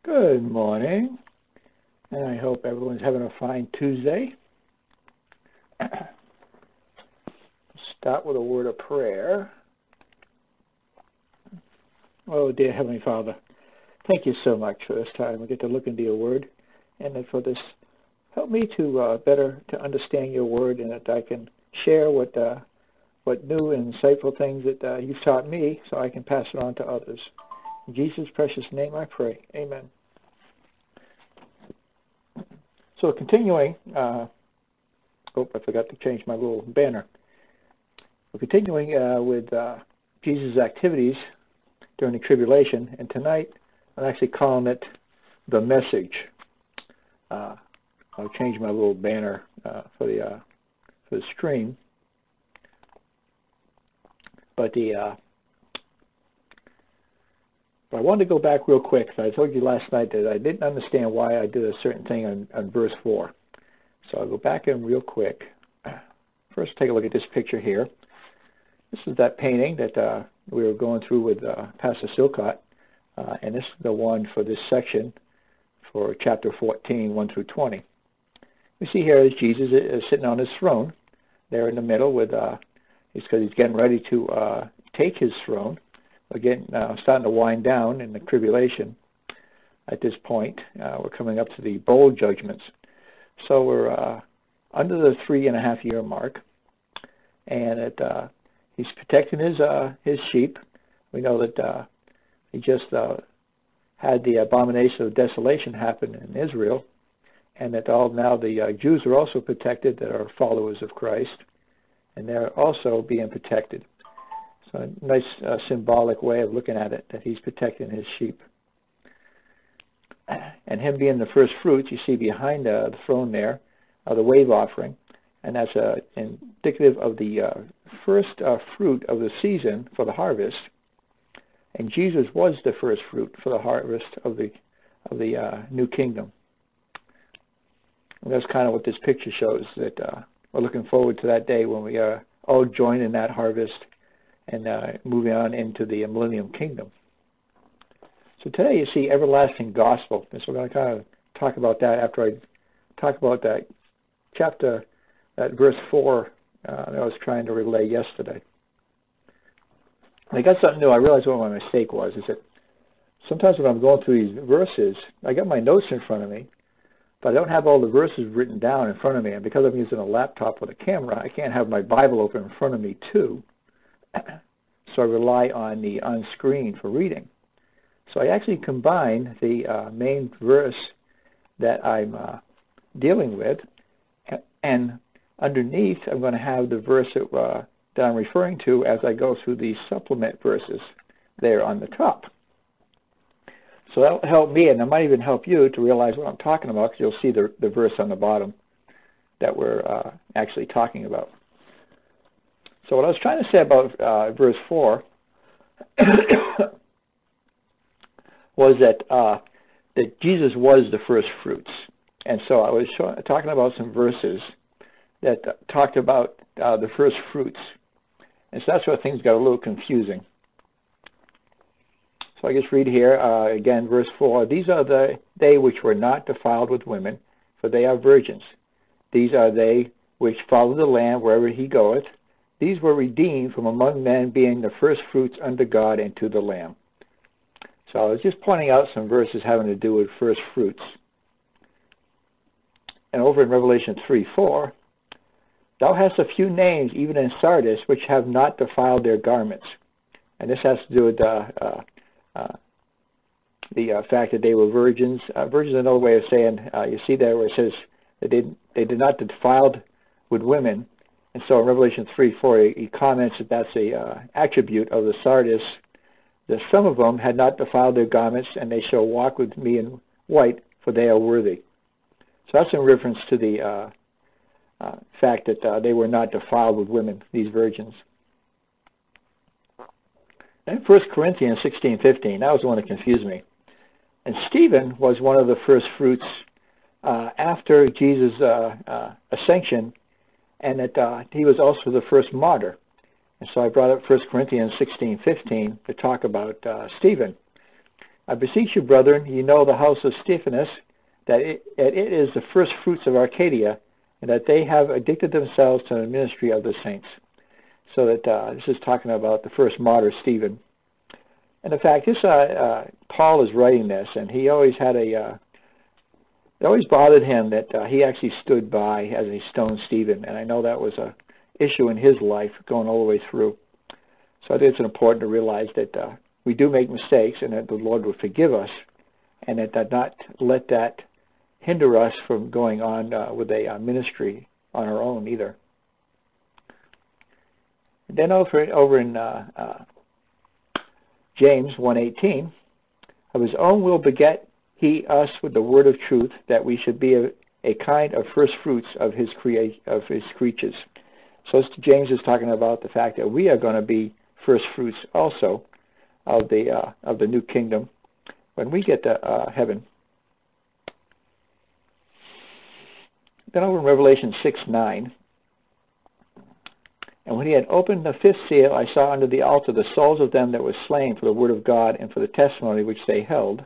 Good morning, and I hope everyone's having a fine Tuesday. Start with a word of prayer. Oh, dear Heavenly Father, thank you so much for this time. We get to look into your word, and then for this, help me to better to understand your word, and that I can share what new and insightful things that you've taught me, so I can pass it on to others. In Jesus' precious name I pray. Amen. So continuing, I forgot to change my little banner. We're continuing with Jesus' activities during the tribulation, and tonight I'm actually calling it The Message. I'll change my little banner for the stream. But I wanted to go back real quick. I told you last night that I didn't understand why I did a certain thing on verse 4. So I'll go back in real quick. First, take a look at this picture here. This is that painting that we were going through with Pastor Silcott. And this is the one for this section for chapter 14, 1 through 20. We see here is Jesus is sitting on his throne there in the middle with, it's because he's getting ready to take his throne. Again, starting to wind down in the tribulation at this point. We're coming up to the bowl judgments. So we're under the 3.5 year mark, and he's protecting his sheep. We know that he just had the abomination of desolation happen in Israel, and that now the Jews are also protected that are followers of Christ, and they're also being protected. So a nice symbolic way of looking at it, that he's protecting his sheep. And him being the first fruits, you see behind the throne there, the wave offering, and that's indicative of the first fruit of the season for the harvest. And Jesus was the first fruit for the harvest of the new kingdom. And that's kind of what this picture shows, that we're looking forward to that day when we all join in that harvest and moving on into the millennium kingdom. So today you see everlasting gospel. And so we're going to kind of talk about that after I talk about that chapter, that verse 4 that I was trying to relay yesterday. And I got something new. I realized what my mistake was, is that sometimes when I'm going through these verses, I got my notes in front of me, but I don't have all the verses written down in front of me. And because I'm using a laptop with a camera, I can't have my Bible open in front of me too. So I rely on the on-screen for reading. So I actually combine the main verse that I'm dealing with, and underneath I'm going to have the verse that I'm referring to as I go through the supplement verses there on the top. So that'll help me, and it might even help you to realize what I'm talking about, because you'll see the verse on the bottom that we're actually talking about. So what I was trying to say about verse 4 was that Jesus was the first fruits. And so I was talking about some verses that talked about the first fruits. And so that's where things got a little confusing. So I just read here, again, verse 4. These are they which were not defiled with women, for they are virgins. These are they which follow the Lamb wherever he goeth. These were redeemed from among men, being the first fruits unto God and to the Lamb. So I was just pointing out some verses having to do with first fruits. And over in Revelation 3:4, thou hast a few names, even in Sardis, which have not defiled their garments. And this has to do with the fact that they were virgins. Virgins is another way of saying, you see there where it says that they did not defiled with women. And so in Revelation 3:4, he comments that that's a attribute of the Sardis, that some of them had not defiled their garments, and they shall walk with me in white, for they are worthy. So that's in reference to the fact that they were not defiled with women, these virgins. And 1 Corinthians 16:15, that was the one that confused me. And Stephen was one of the first fruits after Jesus' ascension, and that he was also the first martyr. And so I brought up 1 Corinthians 16:15 to talk about Stephen. I beseech you, brethren, ye know the house of Stephanus, that it is the first fruits of Arcadia, and that they have addicted themselves to the ministry of the saints. So that this is talking about the first martyr, Stephen. And in fact, Paul is writing this, and he always had it always bothered him that he actually stood by as he stoned Stephen, and I know that was a issue in his life going all the way through. So I think it's important to realize that we do make mistakes, and that the Lord will forgive us, and that not let that hinder us from going on with a ministry on our own either. And then over in James 1:18, of his own will beget he us with the word of truth, that we should be a kind of first fruits of his creatures. So James is talking about the fact that we are going to be first fruits also of the new kingdom when we get to heaven. Then over in Revelation 6:9, and when he had opened the fifth seal, I saw under the altar the souls of them that were slain for the word of God and for the testimony which they held.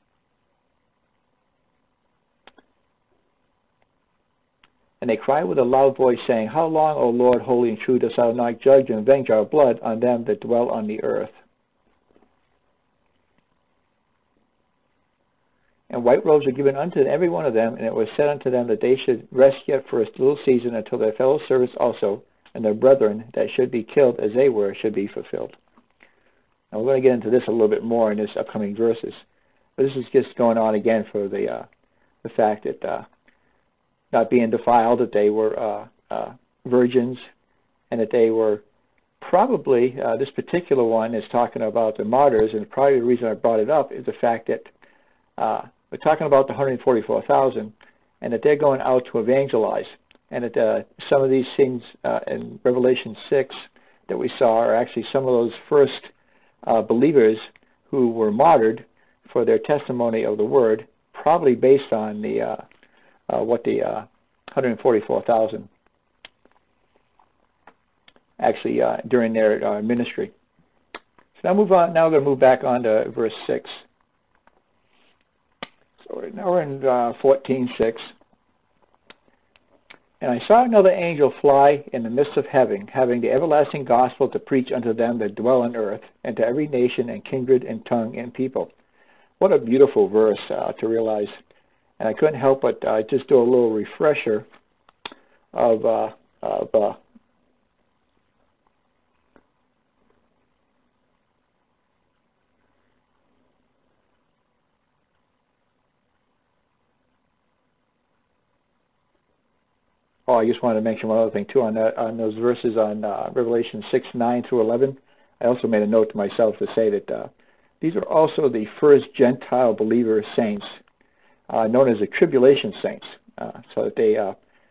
And they cried with a loud voice, saying, How long, O Lord, holy and true, dost thou not judge and avenge our blood on them that dwell on the earth? And white robes were given unto every one of them, and it was said unto them that they should rest yet for a little season until their fellow servants also, and their brethren that should be killed as they were, should be fulfilled. Now we're going to get into this a little bit more in this upcoming verses. But this is just going on again for the fact that not being defiled, that they were virgins, and that they were probably, this particular one is talking about the martyrs, and probably the reason I brought it up is the fact that we're talking about the 144,000, and that they're going out to evangelize, and that some of these things in Revelation 6 that we saw are actually some of those first believers who were martyred for their testimony of the word, probably based on the what the 144,000 actually during their ministry. So now move on. Now we're going to move back on to verse 6. So now we're in 14:6. And I saw another angel fly in the midst of heaven, having the everlasting gospel to preach unto them that dwell on earth, and to every nation and kindred and tongue and people. What a beautiful verse to realize. And I couldn't help but just do a little refresher of I just wanted to mention one other thing too on those verses on Revelation 6:9-11. I also made a note to myself to say that these are also the first Gentile believer saints, known as the tribulation saints, so that they,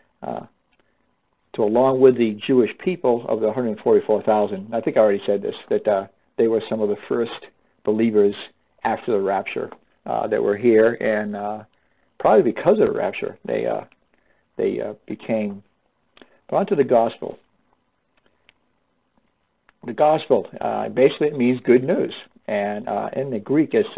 along with the Jewish people of the 144,000, I think I already said this, that they were some of the first believers after the rapture that were here, and probably because of the rapture, they became. But on to the gospel. The gospel, basically it means good news, and in the Greek it's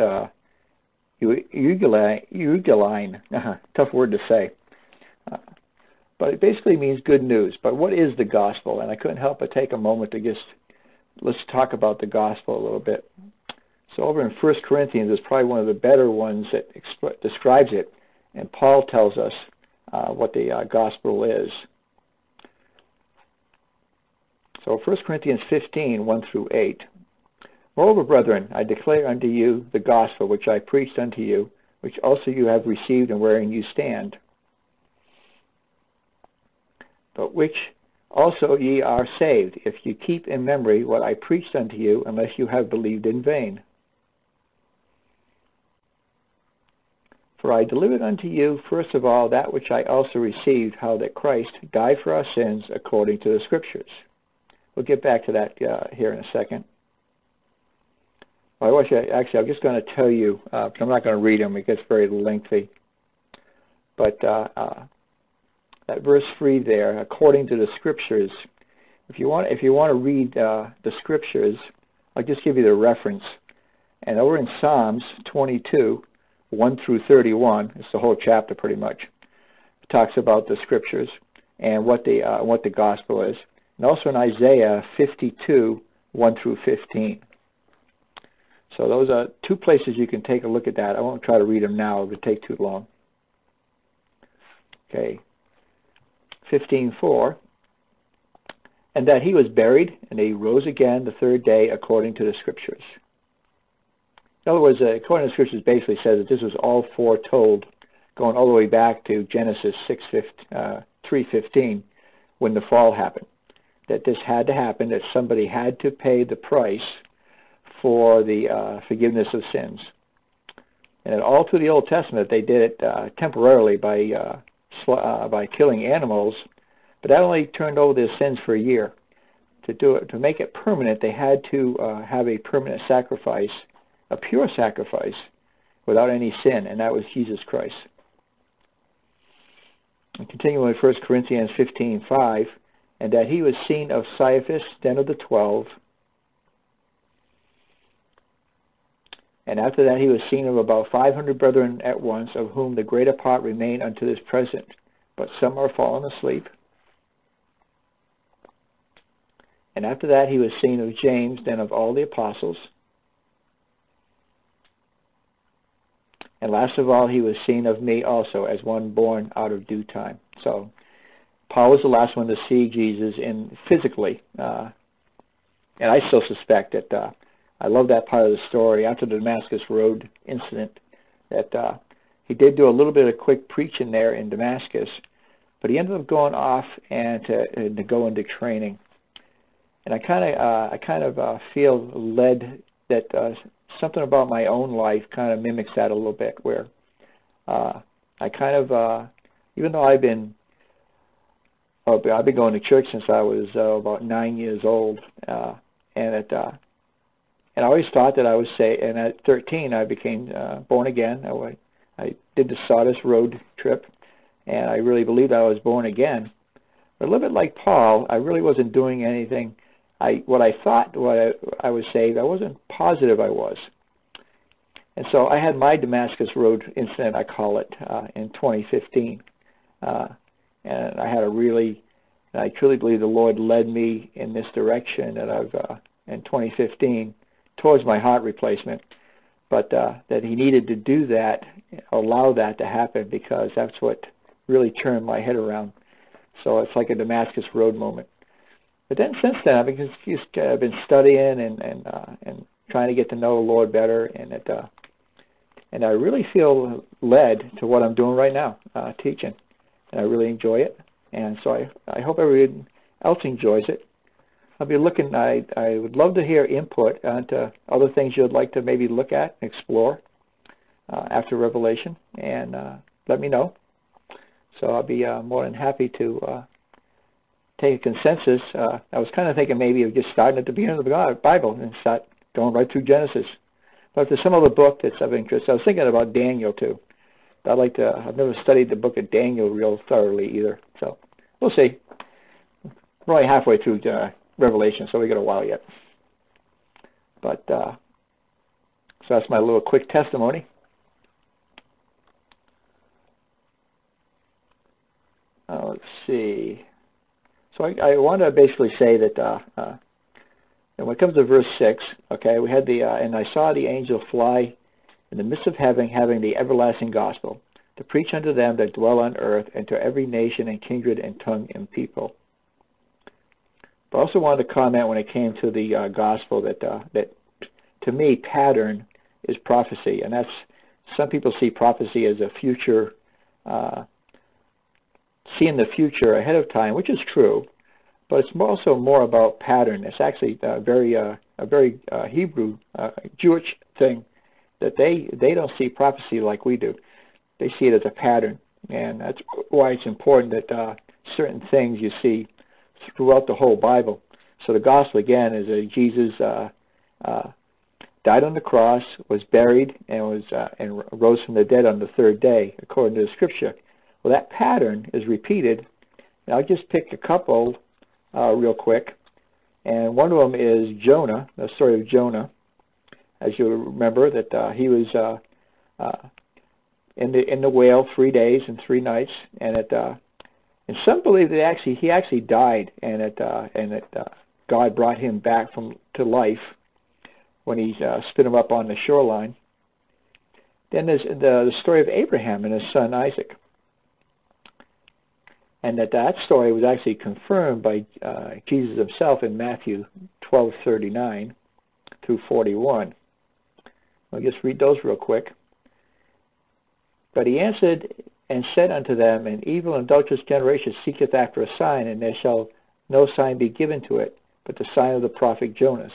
eugeline, tough word to say, but it basically means good news. But what is the gospel? And I couldn't help but take a moment to let's talk about the gospel a little bit. So over in 1 Corinthians is probably one of the better ones that describes it, and Paul tells us what the gospel is. So 1 Corinthians 15:1-8. Moreover, brethren, I declare unto you the gospel which I preached unto you, which also you have received and wherein you stand, but which also ye are saved, if you keep in memory what I preached unto you, unless you have believed in vain. For I delivered unto you first of all that which I also received, how that Christ died for our sins according to the Scriptures. We'll get back to that here in a second. I'm just going to tell you, I'm not going to read them, it gets very lengthy. But that verse 3 there, according to the Scriptures, if you want to read the Scriptures, I'll just give you the reference. And over in Psalms 22, 1 through 31, it's the whole chapter pretty much, it talks about the scriptures and what the gospel is. And also in Isaiah 52, 1 through 15. So those are two places you can take a look at that. I won't try to read them now. It would take too long. Okay. 15:4. And that he was buried, and he rose again the third day according to the scriptures. In other words, according to the scriptures, basically says that this was all foretold, going all the way back to Genesis 3:15, when the fall happened. That this had to happen, that somebody had to pay the price for the forgiveness of sins. And all through the Old Testament, they did it temporarily by killing animals, but that only turned over their sins for a year. To do it, to make it permanent, they had to have a permanent sacrifice, a pure sacrifice, without any sin, and that was Jesus Christ. And continuing with 1 Corinthians 15:5, and that he was seen of Cephas, then of the 12, and after that he was seen of about 500 brethren at once, of whom the greater part remain unto this present, but some are fallen asleep. And after that he was seen of James, then of all the apostles. And last of all he was seen of me also, as one born out of due time. So Paul was the last one to see Jesus physically. And I still suspect that I love that part of the story after the Damascus Road incident, that he did do a little bit of quick preaching there in Damascus, but he ended up going off and to go into training. And I kind of feel led that something about my own life kind of mimics that a little bit, where I kind of, even though I've been going to church since I was about 9 years old, and I always thought that I was saved. And at 13, I became born again. I did the Sardis Road trip, and I really believed I was born again. But a little bit like Paul, I really wasn't doing anything. What I thought I was saved, I wasn't positive I was. And so I had my Damascus Road incident, I call it, in 2015. And I truly believe the Lord led me in this direction that in 2015, towards my heart replacement. But that he needed to do that, allow that to happen, because that's what really turned my head around. So it's like a Damascus Road moment. But then since then, I've been studying and trying to get to know the Lord better, and I really feel led to what I'm doing right now, teaching, and I really enjoy it. And so I hope everyone else enjoys it. I'll be looking. I would love to hear input onto other things you'd like to maybe look at, explore after Revelation, and let me know. So I'll be more than happy to take a consensus. I was kind of thinking maybe of just starting at the beginning of the Bible and start going right through Genesis. But if there's some other book that's of interest, I was thinking about Daniel too. I've never studied the book of Daniel real thoroughly either. So we'll see. We're only halfway through Revelation, so we got a while yet. But so that's my little quick testimony. Let's see. So I want to basically say that when it comes to verse 6, okay, we had and I saw the angel fly in the midst of heaven, having the everlasting gospel, to preach unto them that dwell on earth, and to every nation and kindred and tongue and people. But I also wanted to comment when it came to the gospel that to me, pattern is prophecy, and that's, some people see prophecy as a future, seeing the future ahead of time, which is true, but it's also more about pattern. It's actually a very Hebrew, Jewish thing, that they don't see prophecy like we do. They see it as a pattern, and that's why it's important that certain things you see throughout the whole Bible. So the gospel, again, is that Jesus died on the cross, was buried, and rose from the dead on the third day, according to the Scripture. Well, that pattern is repeated. And I'll just pick a couple real quick. And one of them is Jonah, the story of Jonah. as you remember, that he was in the whale 3 days and 3 nights, and and some believe that he actually died, and that God brought him back to life when he spit him up on the shoreline. Then there's the story of Abraham and his son Isaac, and that story was actually confirmed by Jesus himself in Matthew 12:39 through 41. I'll just read those real quick. But he answered and said unto them, An evil and adulterous generation seeketh after a sign, and there shall no sign be given to it, but the sign of the prophet Jonas.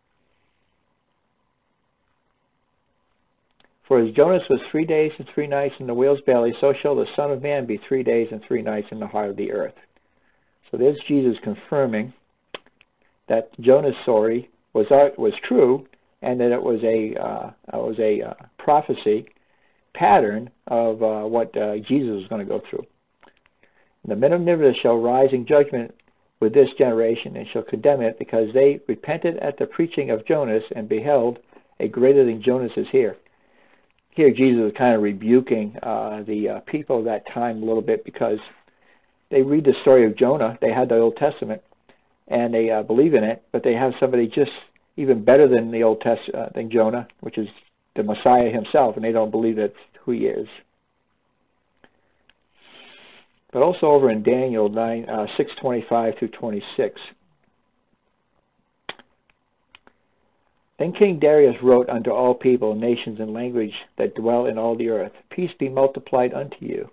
For as Jonas was 3 days and 3 nights in the whale's belly, so shall the Son of Man be 3 days and 3 nights in the heart of the earth. So there's Jesus confirming that Jonah's story was true, and that it was a prophecy pattern of what Jesus was going to go through. The men of Nineveh shall rise in judgment with this generation, and shall condemn it, because they repented at the preaching of Jonas, and beheld a greater than Jonas is here. Here Jesus is kind of rebuking the people of that time a little bit, because they read the story of Jonah. They had the Old Testament, and they believe in it, but they have somebody just even better than the Old Testament, than Jonah, which is the Messiah himself, and they don't believe that's who he is. But also over in Daniel 6:25 through 26. Then King Darius wrote unto all people, nations, and language that dwell in all the earth, Peace be multiplied unto you.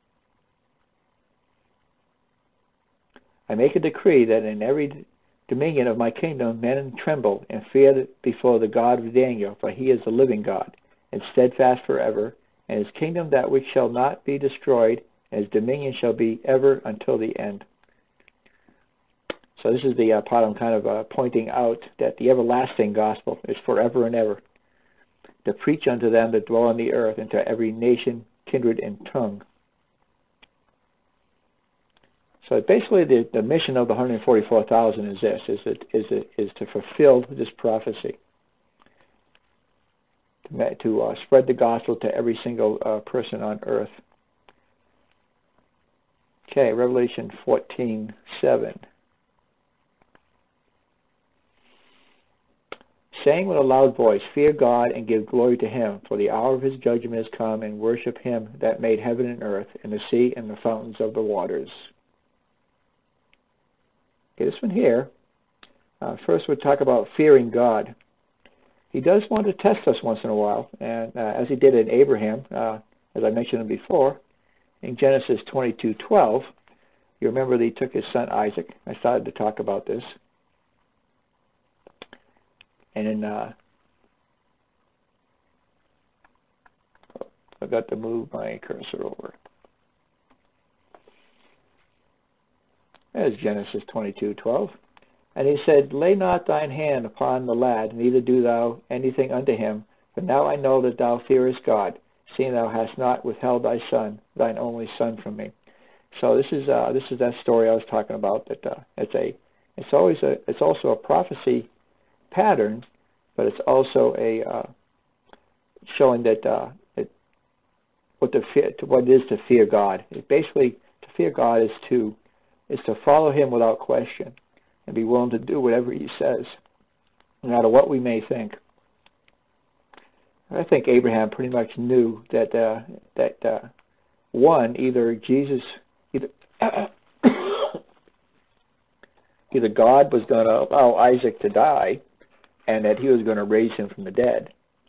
I make a decree that in every dominion of my kingdom men tremble and fear before the God of Daniel, for he is the living God, and steadfast forever, and his kingdom that which shall not be destroyed, and his dominion shall be ever until the end. So this is the part I'm kind of pointing out, that the everlasting gospel is forever and ever, to preach unto them that dwell on the earth, and to every nation, kindred, and tongue. So basically, the mission of the 144,000 is this: is to fulfill this prophecy, to spread the gospel to every single person on earth. Okay, Revelation 14:7. Saying with a loud voice, Fear God and give glory to him, for the hour of his judgment is come, and worship him that made heaven and earth, and the sea, and the fountains of the waters. Okay, this one here, first we'll talk about fearing God. He does want to test us once in a while, and as he did in Abraham, as I mentioned before, in Genesis 22:12, you remember that he took his son Isaac. I started to talk about this. And then I got to move my cursor over. There's Genesis 22:12. And he said, Lay not thine hand upon the lad, neither do thou anything unto him, for now I know that thou fearest God, seeing thou hast not withheld thy son, thine only son, from me. So this is that story I was talking about. That it's also a prophecy pattern, but it's also a showing that what it is to fear God. Basically, to fear God is to follow him without question, and be willing to do whatever he says, no matter what we may think. I think Abraham pretty much knew that either God was going to allow Isaac to die, and that he was going to raise him from the dead,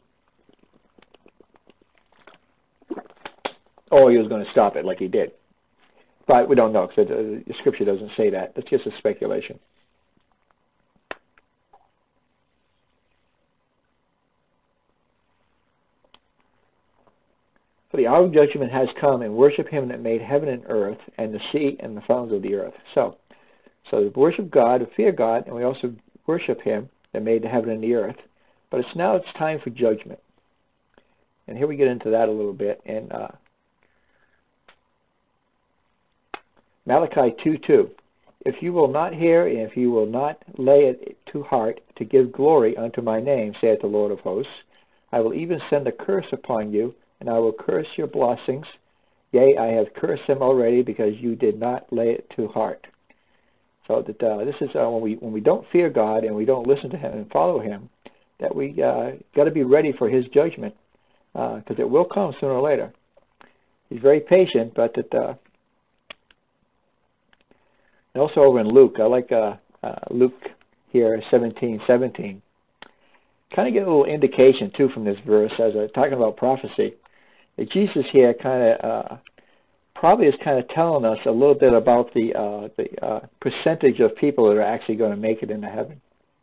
or he was going to stop it like he did. But we don't know, because the scripture doesn't say that. That's just a speculation. For the hour of judgment has come, and worship him that made heaven and earth, and the sea, and the fountains of the earth. So we worship God, we fear God, and we also worship him that made the heaven and the earth. But it's time for judgment. And here we get into that a little bit. In Malachi 2:2. If you will not hear, and if you will not lay it to heart to give glory unto my name, saith the Lord of hosts. I will even send a curse upon you, and I will curse your blessings. Yea, I have cursed them already, because you did not lay it to heart. So that this is when we don't fear God and we don't listen to Him and follow Him, that we got to be ready for His judgment, because it will come sooner or later. He's very patient, but that. And also over in Luke, I like Luke here, 17:17. Kind of get a little indication too from this verse as I'm talking about prophecy. That Jesus here kind of probably is kind of telling us a little bit about the percentage of people that are actually going to make it into heaven.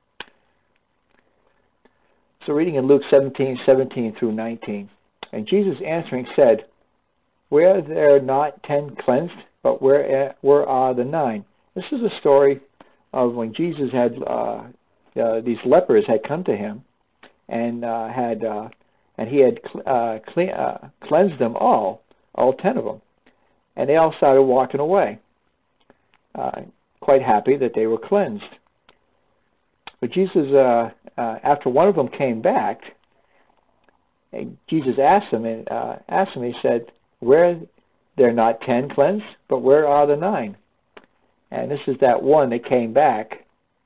So reading in Luke 17:17 through 19, and Jesus answering said, "Were there not 10 cleansed? But where are the 9? This is a story of when Jesus had these lepers had come to him, and he had cleansed them all 10 of them, and they all started walking away, quite happy that they were cleansed. But Jesus, after one of them came back, and Jesus asked him, he said, "Where there not 10 cleansed? But where are the 9?" And this is that one that came back.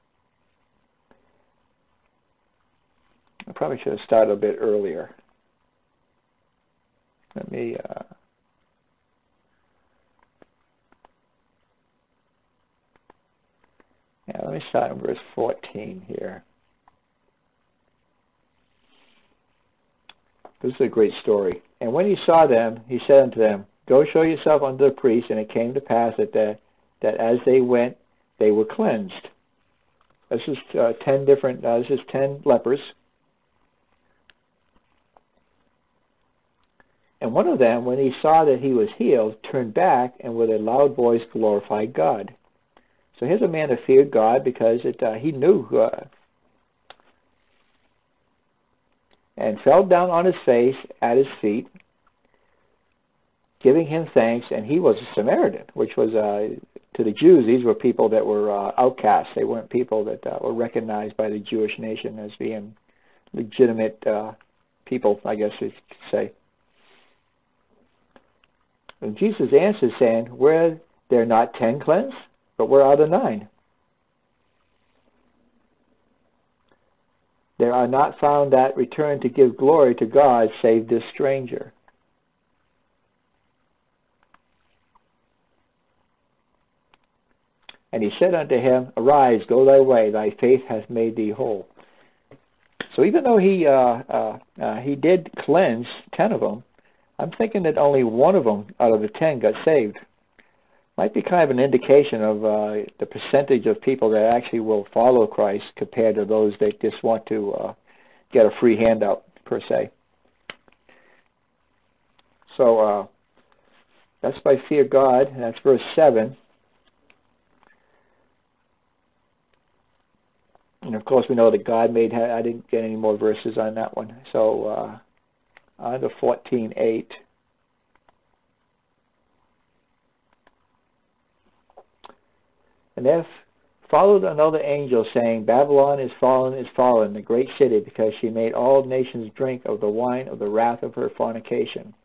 I probably should have started a bit earlier. Let me let me start in verse 14 here. This is a great story. And when he saw them, he said unto them, "Go show yourself unto the priest." And it came to pass that as they went, they were cleansed. This is 10 different. This is 10 lepers. And one of them, when he saw that he was healed, turned back and with a loud voice glorified God. So here's a man that feared God because he knew and fell down on his face at his feet, giving him thanks. And he was a Samaritan, which was to the Jews, these were people that were outcasts. They weren't people that were recognized by the Jewish nation as being legitimate people, I guess you could say. And Jesus answered, saying, "Were there not 10 cleansed? But where are the 9? There are not found that return to give glory to God, save this stranger." And he said unto him, "Arise, go thy way, thy faith hath made thee whole." So even though he did cleanse 10 of them, I'm thinking that only one of them out of the 10 got saved. Might be kind of an indication of the percentage of people that actually will follow Christ compared to those that just want to get a free handout, per se. So that's by fear God, and that's verse 7. And of course we know that God made, I didn't get any more verses on that one. So on to 14:8. And there followed another angel, saying, "Babylon is fallen, the great city, because she made all nations drink of the wine of the wrath of her fornication."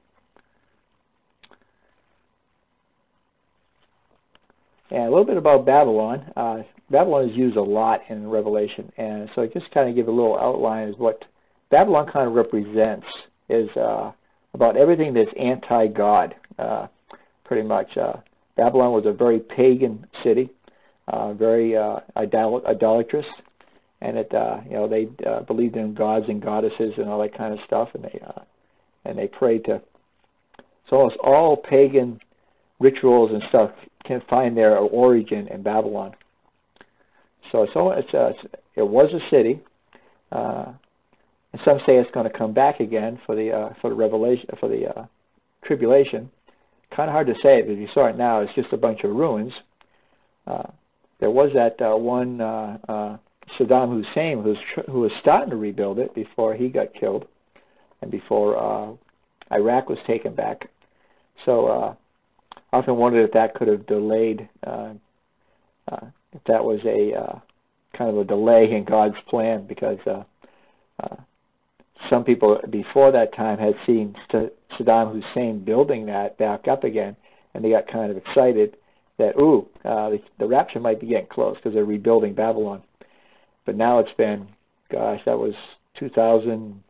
And a little bit about Babylon. Babylon is used a lot in Revelation, and so just kind of give a little outline is what Babylon kind of represents is about everything that's anti-God, pretty much. Babylon was a very pagan city, very idolatrous, and they believed in gods and goddesses and all that kind of stuff, and they prayed to. So almost all pagan rituals and stuff can find their origin in Babylon. So it was a city, and some say it's going to come back again for the tribulation. Kind of hard to say, but if you saw it now, it's just a bunch of ruins. There was that one Saddam Hussein who was starting to rebuild it before he got killed, and before Iraq was taken back. So I often wondered if that could have delayed, if that was a kind of a delay in God's plan, because some people before that time had seen Saddam Hussein building that back up again, and they got kind of excited that, the rapture might be getting close because they're rebuilding Babylon. But now it's been, gosh, that was 2000,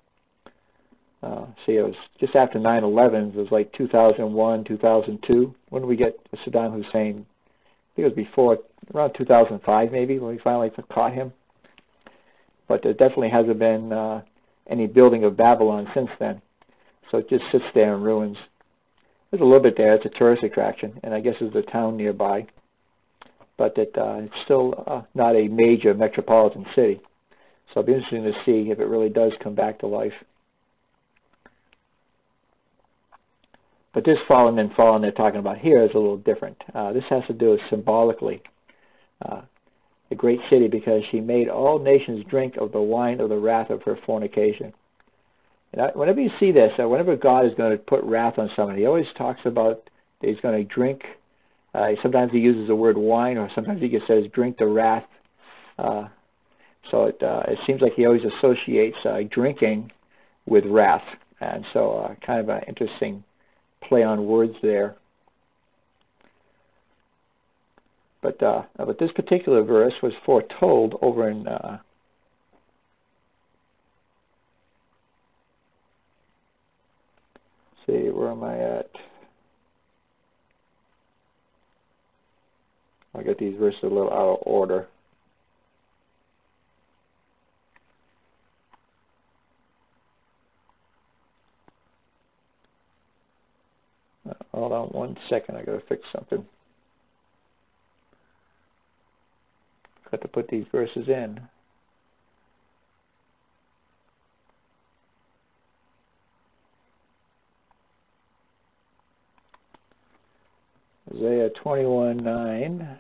it was just after 9/11, it was like 2001, 2002. When did we get Saddam Hussein? I think it was before, around 2005 maybe, when we finally caught him. But there definitely hasn't been any building of Babylon since then. So it just sits there in ruins. There's a little bit there. It's a tourist attraction, and I guess there's a town nearby. But it's still not a major metropolitan city. So it'll be interesting to see if it really does come back to life. But this fallen they're talking about here is a little different. This has to do with symbolically a great city, because she made all nations drink of the wine of the wrath of her fornication. And whenever you see this, whenever God is going to put wrath on somebody, he always talks about that he's going to drink. Sometimes he uses the word wine, or sometimes he just says drink the wrath. So it seems like he always associates drinking with wrath. And so kind of an interesting play on words there. But this particular verse was foretold over in see, where am I at? I got these verses a little out of order. Hold on one second, I gotta fix something. Got to put these verses in. Isaiah 21:9.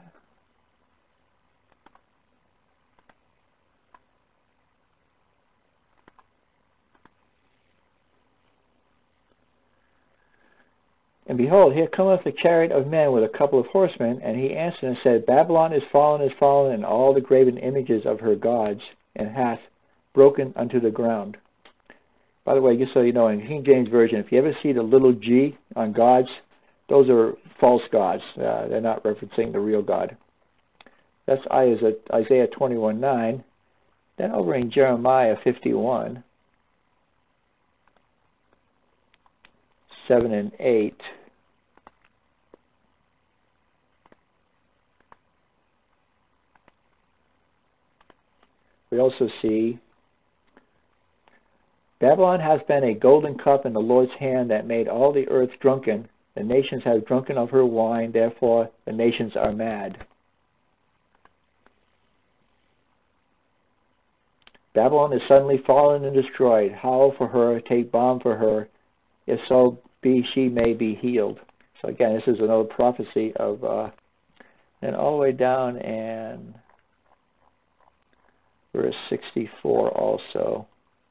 And behold, here cometh the chariot of men with a couple of horsemen, and he answered and said, Babylon is fallen, and all the graven images of her gods, and hath broken unto the ground. By the way, just so you know, in King James Version, if you ever see the little g on gods, those are false gods. They're not referencing the real God. That's Isaiah 21:9. Then over in Jeremiah 51, 7 and 8. We also see Babylon hath been a golden cup in the Lord's hand that made all the earth drunken. The nations have drunken of her wine, therefore the nations are mad. Babylon is suddenly fallen and destroyed. Howl for her, take balm for her, if so be she may be healed. So again, this is another prophecy of, and all the way down in verse 64 also.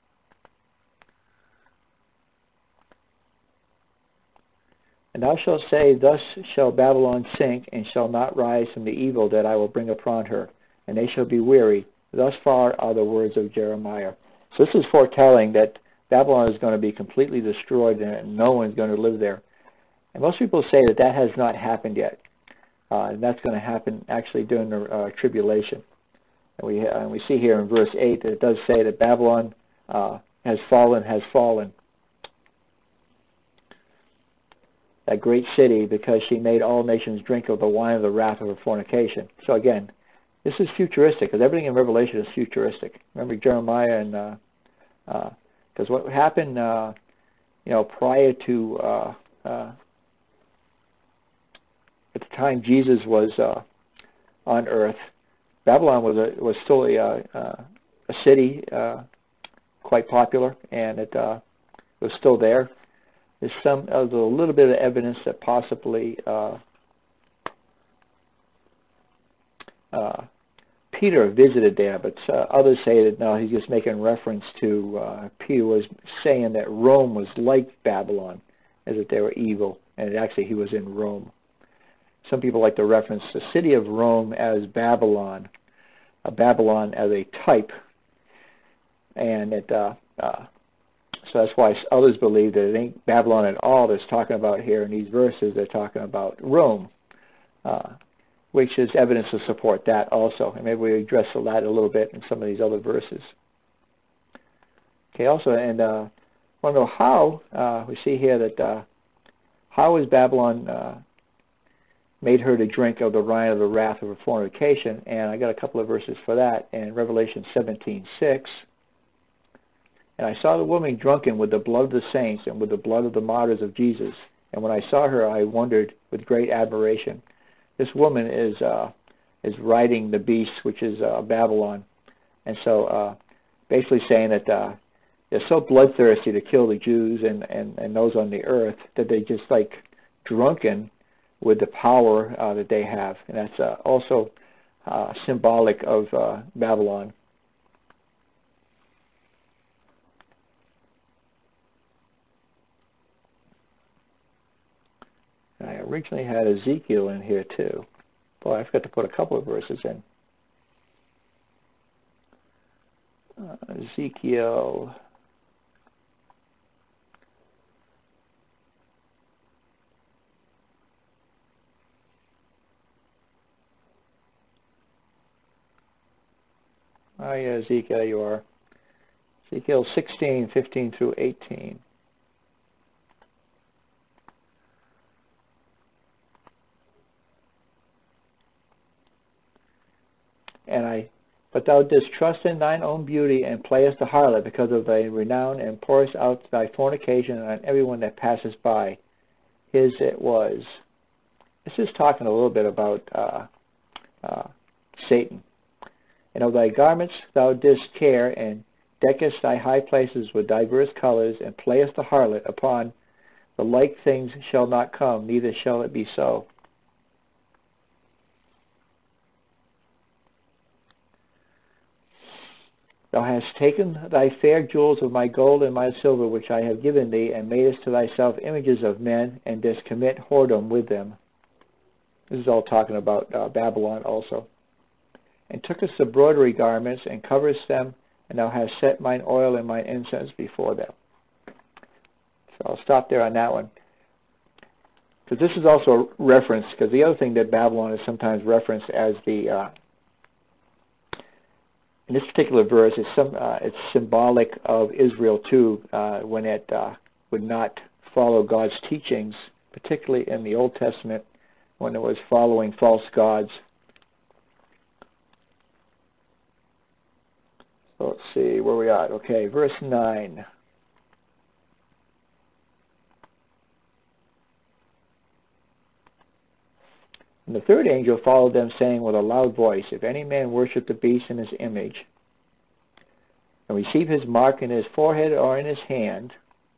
And thou shalt say, thus shall Babylon sink, and shall not rise from the evil that I will bring upon her, and they shall be weary. Thus far are the words of Jeremiah. So this is foretelling that Babylon is going to be completely destroyed and no one's going to live there. And most people say that that has not happened yet. And that's going to happen actually during the tribulation. And we see here in verse 8 that it does say that Babylon has fallen. That great city, because she made all nations drink of the wine of the wrath of her fornication. So again, this is futuristic, because everything in Revelation is futuristic. Remember Jeremiah and because what happened, prior to at the time Jesus was on earth, Babylon was still a city, quite popular, and it was still there. There's a little bit of evidence that possibly Peter visited there, but others say that no, he's just making reference to Peter was saying that Rome was like Babylon, as that they were evil, and actually he was in Rome. Some people like to reference the city of Rome as Babylon. Babylon as a type, and so that's why others believe that it ain't Babylon at all that's talking about here in these verses. They're talking about Rome, which is evidence to support that also. And maybe we address that a little bit in some of these other verses. Okay, also, and I want to know how, we see here that how is Babylon made her to drink of the wine of the wrath of her fornication, and I got a couple of verses for that in Revelation 17:6. And I saw the woman drunken with the blood of the saints and with the blood of the martyrs of Jesus. And when I saw her, I wondered with great admiration. This woman is riding the beast, which is Babylon, and so basically saying that they're so bloodthirsty to kill the Jews and those on the earth that they just like drunken with the power that they have, and that's also symbolic of Babylon. I originally had Ezekiel in here too. Boy, I forgot to put a couple of verses in. Ezekiel. Oh yeah, Ezekiel, there you are. Ezekiel 16:15 through 18. But thou didst trust in thine own beauty, and playest the harlot because of thy renown, and pourest out thy fornication on everyone that passes by. His it was. This is talking a little bit about Satan. And of thy garments thou didst tear, and deckest thy high places with diverse colors, and playest the harlot. Upon the like things shall not come, neither shall it be so. Thou hast taken thy fair jewels of my gold and my silver, which I have given thee, and madest to thyself images of men, and didst commit whoredom with them. This is all talking about Babylon also. And tookest the broidery garments, and coverest them, and thou hast set mine oil and mine incense before them. So I'll stop there on that one. Because this is also a reference, because the other thing that Babylon is sometimes referenced as the... in this particular verse, it's symbolic of Israel too, when it would not follow God's teachings, particularly in the Old Testament, when it was following false gods. So let's see where we are. Okay, verse 9. And the third angel followed them, saying with a loud voice, if any man worship the beast in his image, and receive his mark in his forehead or in his hand,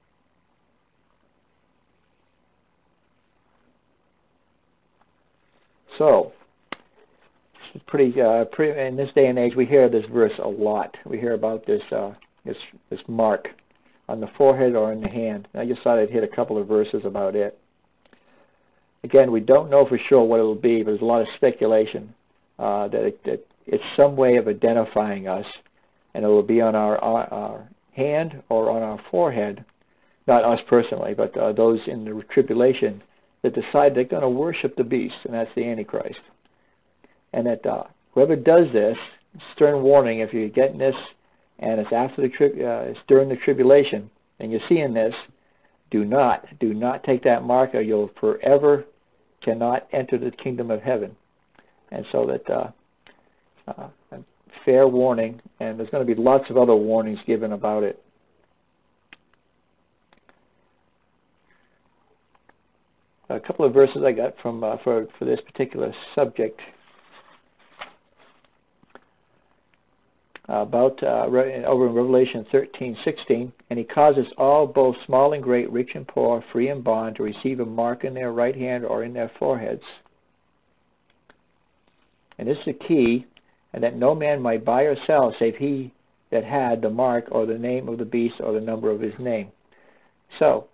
so it's pretty in this day and age we hear this verse a lot. We hear about this mark on the forehead or in the hand. And I just thought I'd hit a couple of verses about it. Again, we don't know for sure what it will be, but there's a lot of speculation that it's some way of identifying us, and it will be on our hand or on our forehead, not us personally, but those in the tribulation that decide they're going to worship the beast, and that's the Antichrist. And that whoever does this, stern warning, if you're getting this, and it's after it's during the tribulation, and you're seeing this, do not take that mark, or you'll forever cannot enter the kingdom of heaven. And so that fair warning, and there's going to be lots of other warnings given about it. A couple of verses I got from for this particular subject about over in Revelation 13:16, and he causes all, both small and great, rich and poor, free and bond, to receive a mark in their right hand or in their foreheads. And this is the key, and that no man might buy or sell save he that had the mark or the name of the beast or the number of his name. So,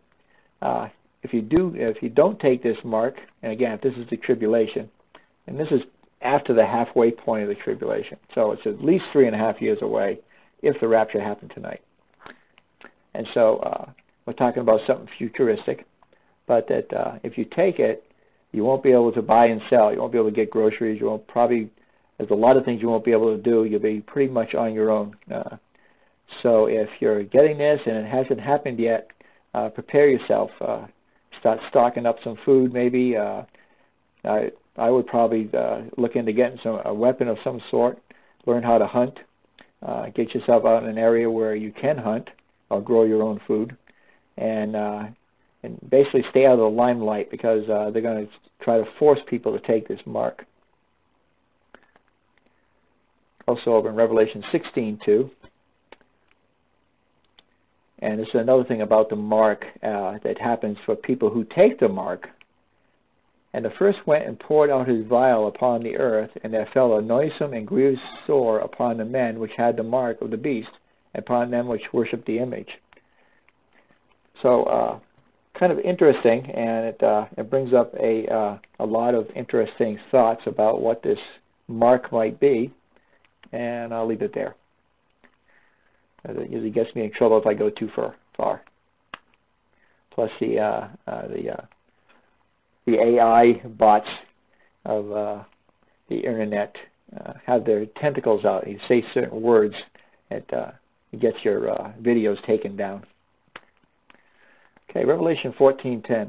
if you don't take this mark, and again, if this is the tribulation, and this is after the halfway point of the tribulation. So it's at least 3.5 years away if the rapture happened tonight. And so we're talking about something futuristic, but that if you take it, you won't be able to buy and sell. You won't be able to get groceries. You won't probably, there's a lot of things you won't be able to do. You'll be pretty much on your own. So if you're getting this and it hasn't happened yet, prepare yourself. Start stocking up some food maybe. I would probably look into getting a weapon of some sort, learn how to hunt, get yourself out in an area where you can hunt or grow your own food, and basically stay out of the limelight, because they're going to try to force people to take this mark. Also over in Revelation 16:2. And this is another thing about the mark that happens for people who take the mark. And the first went and poured out his vial upon the earth, and there fell a noisome and grievous sore upon the men which had the mark of the beast, and upon them which worshipped the image. So kind of interesting, and it brings up a lot of interesting thoughts about what this mark might be, and I'll leave it there. It usually gets me in trouble if I go too far. Plus the AI bots of the internet have their tentacles out. You say certain words, it gets your videos taken down. Okay, Revelation 14:10.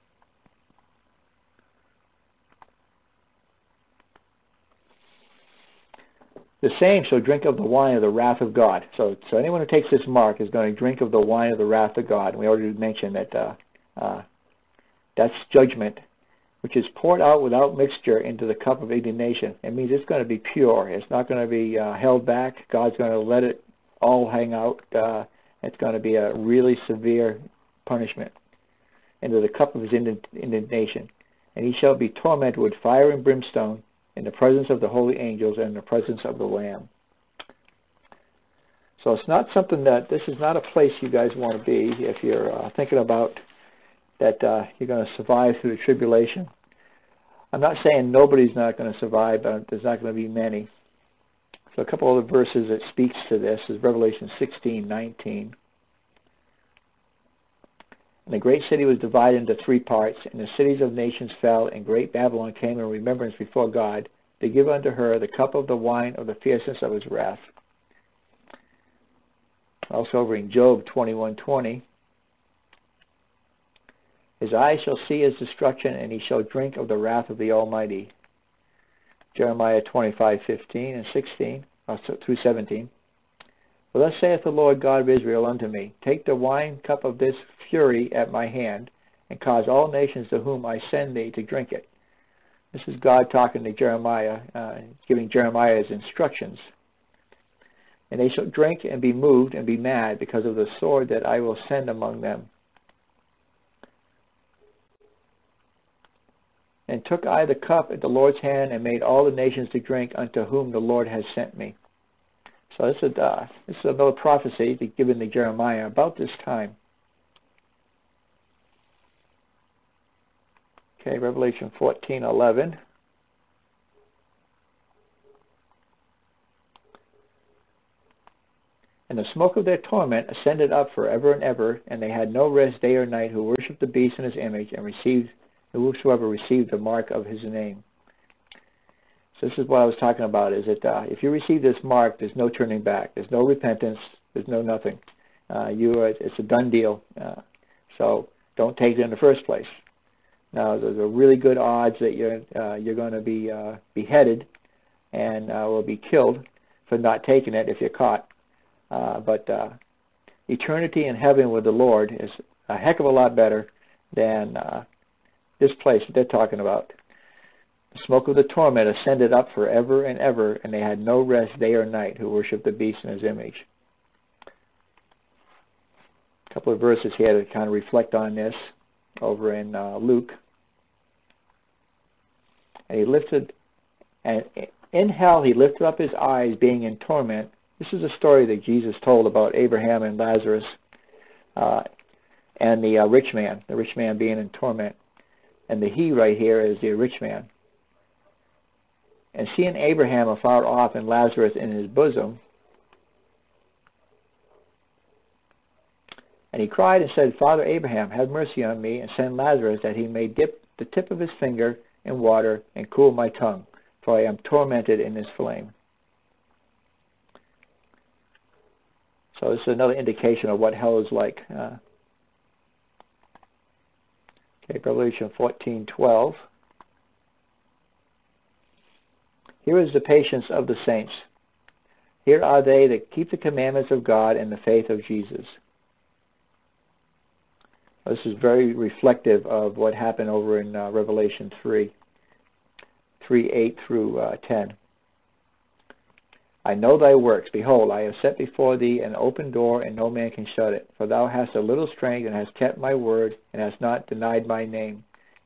The same shall drink of the wine of the wrath of God. So anyone who takes this mark is going to drink of the wine of the wrath of God. And we already mentioned that that's judgment, which is poured out without mixture into the cup of indignation. It means it's going to be pure. It's not going to be held back. God's going to let it all hang out. It's going to be a really severe punishment into the cup of his indignation. And he shall be tormented with fire and brimstone in the presence of the holy angels and in the presence of the Lamb. So it's not something this is not a place you guys want to be if you're thinking about that you're going to survive through the tribulation. I'm not saying nobody's not going to survive, but there's not going to be many. So a couple other verses that speaks to this is Revelation 16:19. And the great city was divided into 3 parts, and the cities of nations fell, and great Babylon came in remembrance before God, to give unto her the cup of the wine of the fierceness of his wrath. Also over in Job 21:20. His eyes shall see his destruction, and he shall drink of the wrath of the Almighty. Jeremiah 25:15 and 16 through 17. For thus saith the Lord God of Israel unto me, take the wine cup of this fury at my hand, and cause all nations to whom I send thee to drink it. This is God talking to Jeremiah, giving Jeremiah his instructions. And they shall drink and be moved and be mad because of the sword that I will send among them. And took I the cup at the Lord's hand, and made all the nations to drink unto whom the Lord has sent me. So this is another prophecy given to Jeremiah about this time. Okay, Revelation 14:11. And the smoke of their torment ascended up forever and ever, and they had no rest day or night who worshipped the beast and his image, and whosoever received the mark of his name. So this is what I was talking about, is that if you receive this mark, there's no turning back. There's no repentance. There's no nothing. It's a done deal. So don't take it in the first place. Now, there's a really good odds that you're going to be beheaded and will be killed for not taking it if you're caught. But eternity in heaven with the Lord is a heck of a lot better than this place that they're talking about. The smoke of the torment ascended up forever and ever, and they had no rest day or night who worshiped the beast in his image. A couple of verses here to kind of reflect on this over in Luke. And he lifted, and in hell he lifted up his eyes, being in torment. This is a story that Jesus told about Abraham and Lazarus and the rich man being in torment. And the he right here is the rich man. And seeing Abraham afar off and Lazarus in his bosom, and he cried and said, Father Abraham, have mercy on me, and send Lazarus that he may dip the tip of his finger in water and cool my tongue, for I am tormented in this flame. So this is another indication of what hell is like. Revelation 14:12. Here is the patience of the saints. Here are they that keep the commandments of God and the faith of Jesus. This is very reflective of what happened over in Revelation 3:8 through 10. I know thy works. Behold, I have set before thee an open door, and no man can shut it. For thou hast a little strength, and hast kept my word, and hast not denied my name.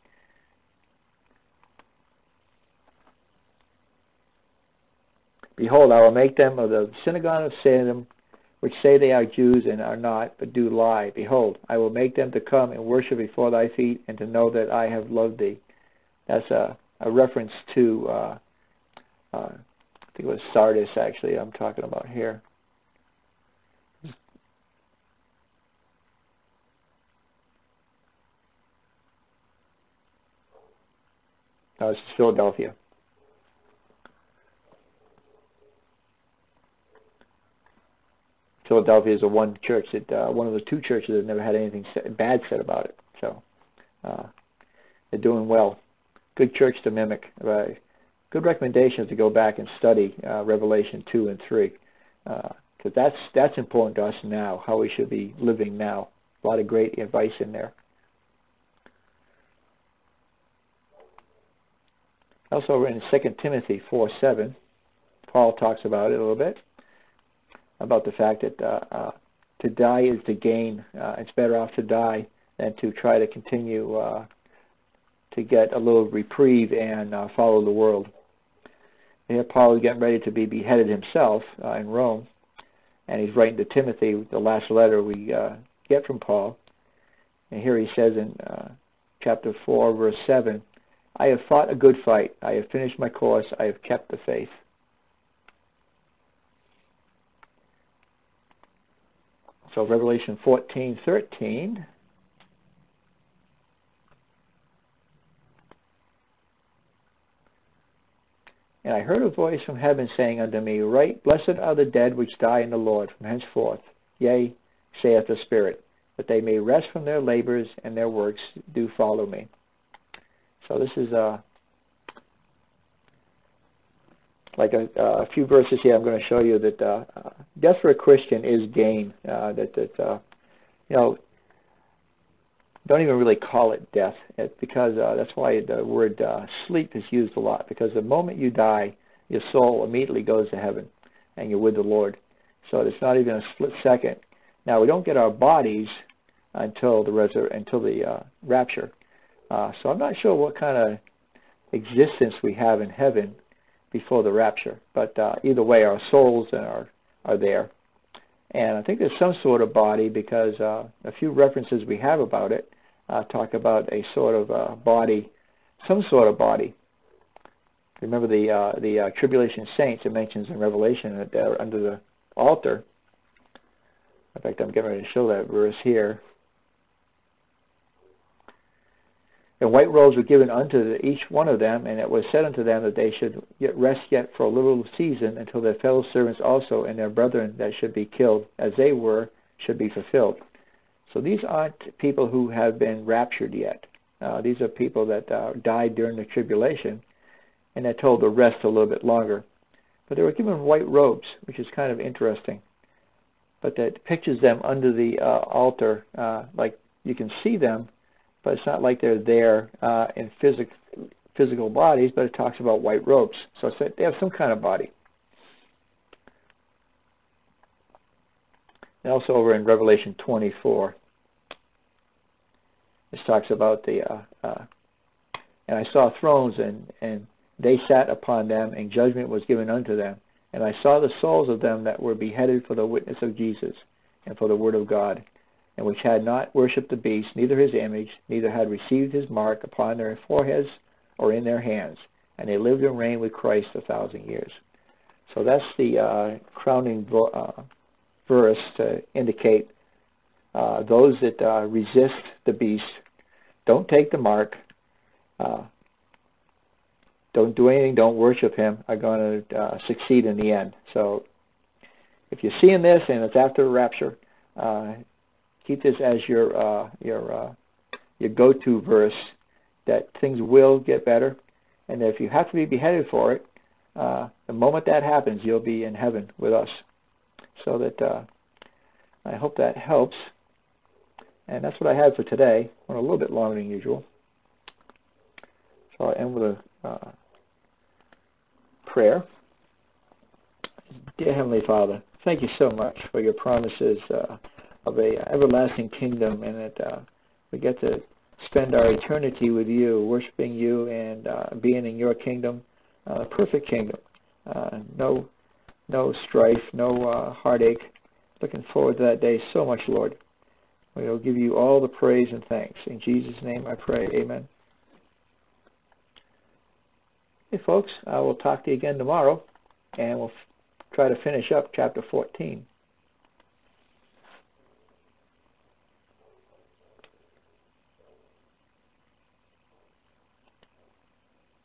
Behold, I will make them of the synagogue of Satan, which say they are Jews and are not, but do lie. Behold, I will make them to come and worship before thy feet, and to know that I have loved thee. That's a reference to, I think it was Sardis, actually, I'm talking about here. No, this is Philadelphia. Philadelphia is the one church that one of the two churches that never had anything bad said about it. So they're doing well. Good church to mimic. Good recommendation to go back and study Revelation 2 and 3, because that's important to us now, how we should be living now. A lot of great advice in there. Also in 2 Timothy 4:7, Paul talks about it a little bit, about the fact that to die is to gain. It's better off to die than to try to continue to get a little reprieve and follow the world. Here Paul is getting ready to be beheaded himself in Rome, and he's writing to Timothy, the last letter we get from Paul. And here he says in chapter 4, verse 7, I have fought a good fight. I have finished my course. I have kept the faith. So Revelation 14:13. And I heard a voice from heaven saying unto me, Write, blessed are the dead which die in the Lord from henceforth. Yea, saith the Spirit, that they may rest from their labors, and their works do follow me. So this is like a few verses here. I'm going to show you that death for a Christian is gain. Don't even really call it death, because that's why the word sleep is used a lot, because the moment you die, your soul immediately goes to heaven, and you're with the Lord. So it's not even a split second. Now, we don't get our bodies until the rapture. So I'm not sure what kind of existence we have in heaven before the rapture, but either way, our souls are there. And I think there's some sort of body, because a few references we have about it talk about a sort of body, some sort of body. Remember the tribulation saints, it mentions in Revelation that they're under the altar. In fact, I'm getting ready to show that verse here. And white robes were given unto each one of them, and it was said unto them that they should rest yet for a little season, until their fellow servants also and their brethren that should be killed, as they were, should be fulfilled. So these aren't people who have been raptured yet. These are people that died during the tribulation, and they're told to rest a little bit longer. But they were given white robes, which is kind of interesting. But that pictures them under the altar, like you can see them, but it's not like they're there in physical bodies, but it talks about white robes. So they have some kind of body. And also over in Revelation 24, this talks about and I saw thrones, and they sat upon them, and judgment was given unto them. And I saw the souls of them that were beheaded for the witness of Jesus, and for the word of God, and which had not worshipped the beast, neither his image, neither had received his mark upon their foreheads or in their hands. and they lived and reigned with Christ 1,000 years. So that's the crowning verse to indicate those that resist the beast, don't take the mark, don't do anything, don't worship him, are going to succeed in the end. So if you're seeing this and it's after the rapture, keep this as your go-to verse, that things will get better, and that if you have to be beheaded for it, the moment that happens, you'll be in heaven with us. So that I hope that helps. And that's what I had for today. Went a little bit longer than usual. So I'll end with a prayer. Dear Heavenly Father, thank you so much for your promises of a everlasting kingdom, and that we get to spend our eternity with you, worshiping you and being in your kingdom, perfect kingdom. No strife, no heartache. Looking forward to that day so much, Lord. We will give you all the praise and thanks. In Jesus' name I pray. Amen. Hey, folks, I will talk to you again tomorrow, and we'll try to finish up chapter 14.